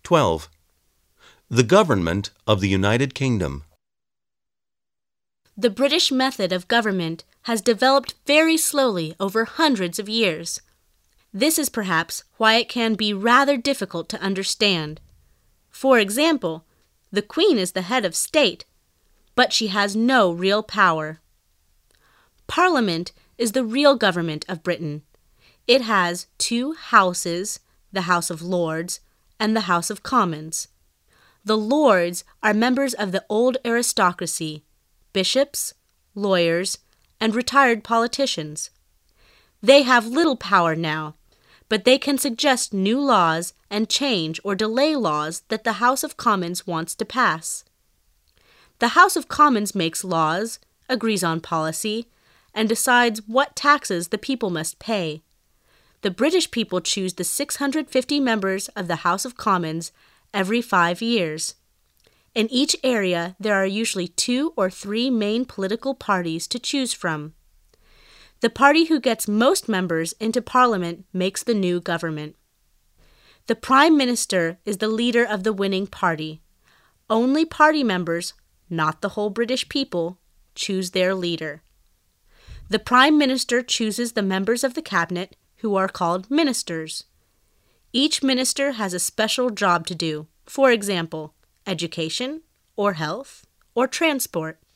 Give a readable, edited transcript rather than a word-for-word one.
12. The government of the United Kingdom. The British method of government has developed very slowly over hundreds of years. This is perhaps why it can be rather difficult to understand. For example, the Queen is the head of state, but she has no real power. Parliament is the real government of Britain. It has two houses, the House of Lords and the House of Commons. The Lords are members of the old aristocracy, bishops, lawyers, and retired politicians. They have little power now, but they can suggest new laws and change or delay laws that the House of Commons wants to pass. The House of Commons makes laws, agrees on policy, and decides what taxes the people must pay. The British people choose the 650 members of the House of Commons every 5 years. In each area, there are usually 2 or 3 main political parties to choose from. The party who gets most members into Parliament makes the new government. The Prime Minister is the leader of the winning party. Only party members, not the whole British people, choose their leader. The Prime Minister chooses the members of the cabinet, who are called ministers. Each minister has a special job to do, for example, education, or health, or transport.